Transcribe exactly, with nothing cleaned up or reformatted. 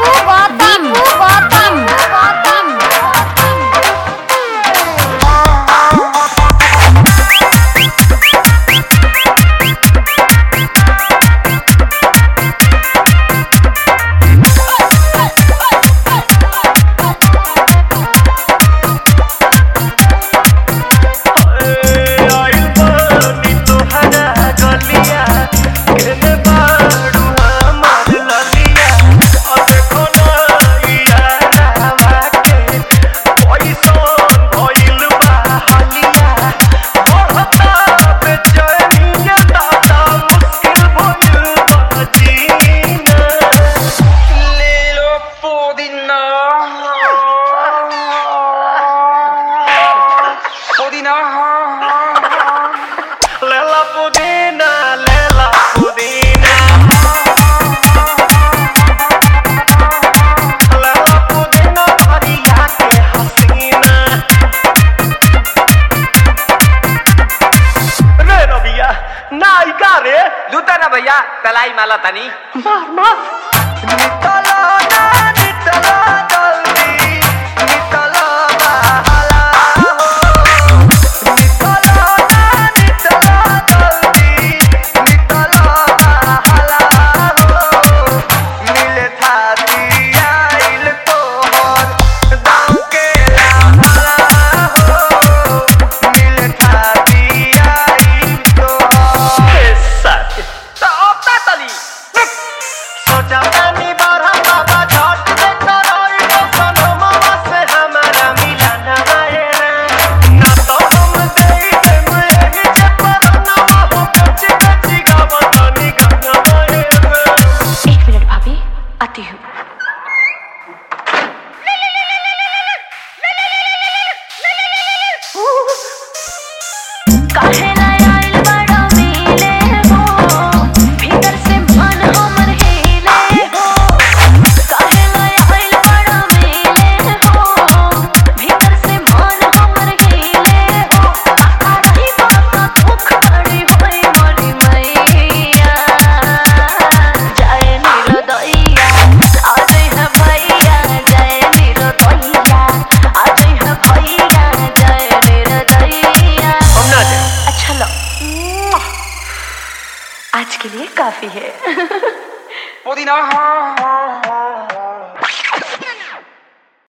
भैया तलाई माला तनी मार मार नितला ना नितला जल्दी नितला बहाला हो नितला ना नितला जल्दी नितला बहाला हो मिले थाती आइल तोहर दाव के लाला हो मिले थाती आइल तोहर साथ जानी बारह बाबा झट देखा रही तो सनोमा से हमारा मिला ना आए रे ना तो हम दे दे मुझे जे परना हो कच्ची कच्ची गावत नी गाना आए रे। एक मिनट भाभी आती हूँ। काहे आज के लिए काफी है। पुदीना हाँ हाँ हाँ